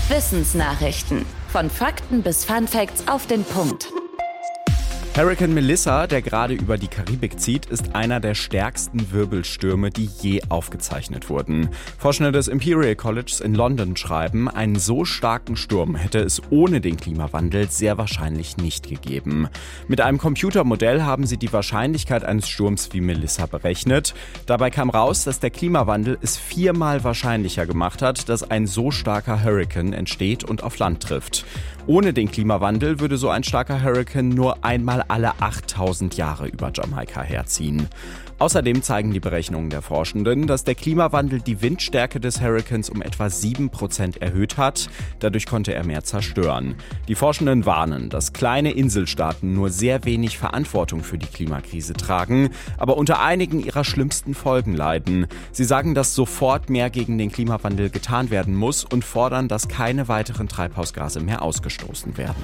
Wissensnachrichten. Von Fakten bis Funfacts auf den Punkt. Hurrikan Melissa, der gerade über die Karibik zieht, ist einer der stärksten Wirbelstürme, die je aufgezeichnet wurden. Forschende des Imperial College in London schreiben, einen so starken Sturm hätte es ohne den Klimawandel sehr wahrscheinlich nicht gegeben. Mit einem Computermodell haben sie die Wahrscheinlichkeit eines Sturms wie Melissa berechnet. Dabei kam raus, dass der Klimawandel es 4-mal wahrscheinlicher gemacht hat, dass ein so starker Hurrikan entsteht und auf Land trifft. Ohne den Klimawandel würde so ein starker Hurrikan nur einmal alle 8000 Jahre über Jamaika herziehen. Außerdem zeigen die Berechnungen der Forschenden, dass der Klimawandel die Windstärke des Hurrikans um etwa 7% erhöht hat. Dadurch konnte er mehr zerstören. Die Forschenden warnen, dass kleine Inselstaaten nur sehr wenig Verantwortung für die Klimakrise tragen, aber unter einigen ihrer schlimmsten Folgen leiden. Sie sagen, dass sofort mehr gegen den Klimawandel getan werden muss und fordern, dass keine weiteren Treibhausgase mehr ausgestoßen werden.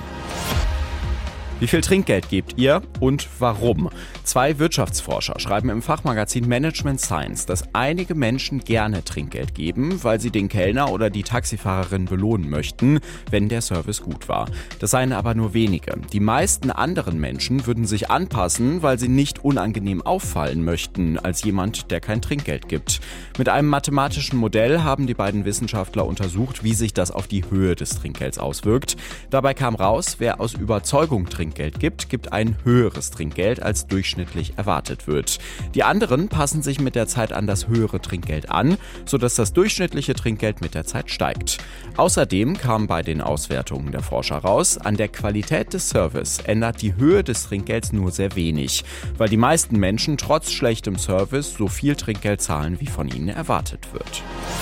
Wie viel Trinkgeld gebt ihr und warum? 2 Wirtschaftsforscher schreiben im Fachmagazin Management Science, dass einige Menschen gerne Trinkgeld geben, weil sie den Kellner oder die Taxifahrerin belohnen möchten, wenn der Service gut war. Das seien aber nur wenige. Die meisten anderen Menschen würden sich anpassen, weil sie nicht unangenehm auffallen möchten als jemand, der kein Trinkgeld gibt. Mit einem mathematischen Modell haben die beiden Wissenschaftler untersucht, wie sich das auf die Höhe des Trinkgelds auswirkt. Dabei kam raus, wer aus Überzeugung Trinkgeld gibt ein höheres Trinkgeld, als durchschnittlich erwartet wird. Die anderen passen sich mit der Zeit an das höhere Trinkgeld an, sodass das durchschnittliche Trinkgeld mit der Zeit steigt. Außerdem kam bei den Auswertungen der Forscher raus, an der Qualität des Service ändert die Höhe des Trinkgelds nur sehr wenig, weil die meisten Menschen trotz schlechtem Service so viel Trinkgeld zahlen, wie von ihnen erwartet wird.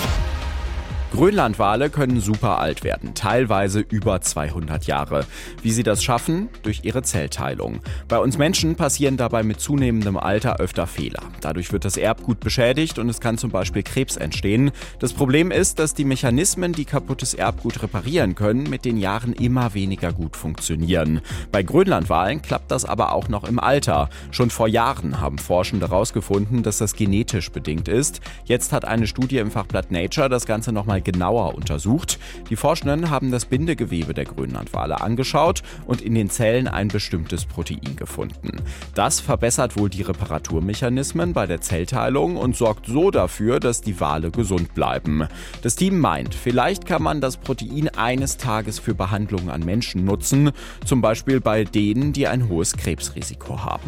Grönlandwale können super alt werden, teilweise über 200 Jahre. Wie sie das schaffen? Durch ihre Zellteilung. Bei uns Menschen passieren dabei mit zunehmendem Alter öfter Fehler. Dadurch wird das Erbgut beschädigt und es kann zum Beispiel Krebs entstehen. Das Problem ist, dass die Mechanismen, die kaputtes Erbgut reparieren können, mit den Jahren immer weniger gut funktionieren. Bei Grönlandwalen klappt das aber auch noch im Alter. Schon vor Jahren haben Forschende herausgefunden, dass das genetisch bedingt ist. Jetzt hat eine Studie im Fachblatt Nature das Ganze nochmal genauer untersucht. Die Forschenden haben das Bindegewebe der Grönlandwale angeschaut und in den Zellen ein bestimmtes Protein gefunden. Das verbessert wohl die Reparaturmechanismen bei der Zellteilung und sorgt so dafür, dass die Wale gesund bleiben. Das Team meint, vielleicht kann man das Protein eines Tages für Behandlungen an Menschen nutzen, zum Beispiel bei denen, die ein hohes Krebsrisiko haben.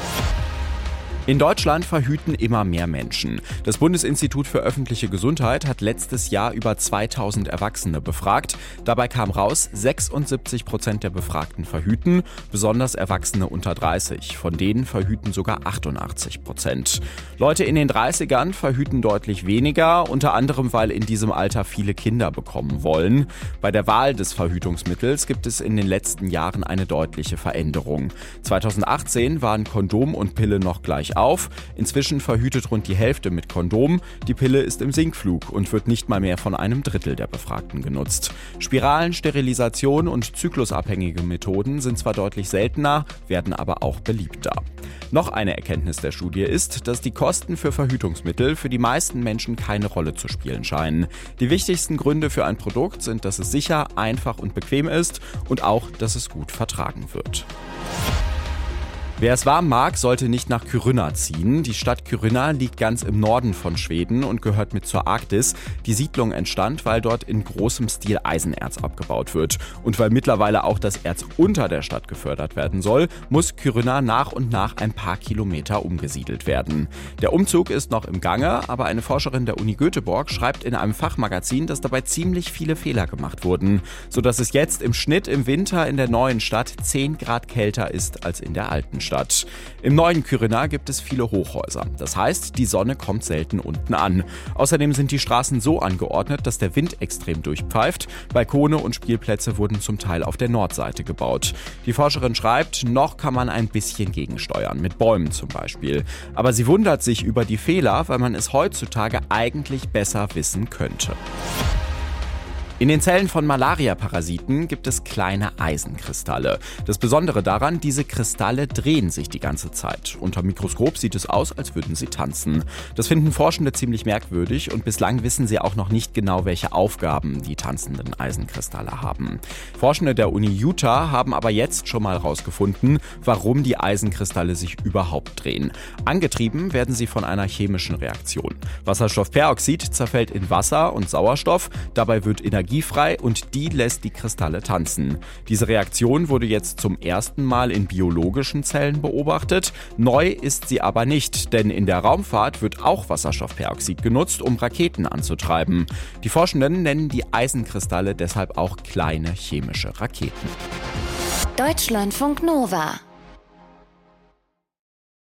In Deutschland verhüten immer mehr Menschen. Das Bundesinstitut für öffentliche Gesundheit hat letztes Jahr über 2000 Erwachsene befragt. Dabei kam raus, 76% der Befragten verhüten, besonders Erwachsene unter 30. Von denen verhüten sogar 88%. Leute in den 30ern verhüten deutlich weniger, unter anderem, weil in diesem Alter viele Kinder bekommen wollen. Bei der Wahl des Verhütungsmittels gibt es in den letzten Jahren eine deutliche Veränderung. 2018 waren Kondom und Pille noch gleich auf. Inzwischen verhütet rund die Hälfte mit Kondom. Die Pille ist im Sinkflug und wird nicht mal mehr von einem Drittel der Befragten genutzt. Spiralen, Sterilisation und zyklusabhängige Methoden sind zwar deutlich seltener, werden aber auch beliebter. Noch eine Erkenntnis der Studie ist, dass die Kosten für Verhütungsmittel für die meisten Menschen keine Rolle zu spielen scheinen. Die wichtigsten Gründe für ein Produkt sind, dass es sicher, einfach und bequem ist und auch, dass es gut vertragen wird. Wer es warm mag, sollte nicht nach Kiruna ziehen. Die Stadt Kiruna liegt ganz im Norden von Schweden und gehört mit zur Arktis. Die Siedlung entstand, weil dort in großem Stil Eisenerz abgebaut wird. Und weil mittlerweile auch das Erz unter der Stadt gefördert werden soll, muss Kiruna nach und nach ein paar Kilometer umgesiedelt werden. Der Umzug ist noch im Gange, aber eine Forscherin der Uni Göteborg schreibt in einem Fachmagazin, dass dabei ziemlich viele Fehler gemacht wurden, sodass es jetzt im Schnitt im Winter in der neuen Stadt 10 Grad kälter ist als in der alten Stadt. Im neuen Kiruna gibt es viele Hochhäuser. Das heißt, die Sonne kommt selten unten an. Außerdem sind die Straßen so angeordnet, dass der Wind extrem durchpfeift. Balkone und Spielplätze wurden zum Teil auf der Nordseite gebaut. Die Forscherin schreibt, noch kann man ein bisschen gegensteuern, mit Bäumen zum Beispiel. Aber sie wundert sich über die Fehler, weil man es heutzutage eigentlich besser wissen könnte. In den Zellen von Malaria-Parasiten gibt es kleine Eisenkristalle. Das Besondere daran, diese Kristalle drehen sich die ganze Zeit. Unter dem Mikroskop sieht es aus, als würden sie tanzen. Das finden Forschende ziemlich merkwürdig und bislang wissen sie auch noch nicht genau, welche Aufgaben die tanzenden Eisenkristalle haben. Forschende der Uni Utah haben aber jetzt schon mal herausgefunden, warum die Eisenkristalle sich überhaupt drehen. Angetrieben werden sie von einer chemischen Reaktion. Wasserstoffperoxid zerfällt in Wasser und Sauerstoff, dabei wird Energie frei und die lässt die Kristalle tanzen. Diese Reaktion wurde jetzt zum ersten Mal in biologischen Zellen beobachtet. Neu ist sie aber nicht, denn in der Raumfahrt wird auch Wasserstoffperoxid genutzt, um Raketen anzutreiben. Die Forschenden nennen die Eisenkristalle deshalb auch kleine chemische Raketen. Deutschlandfunk Nova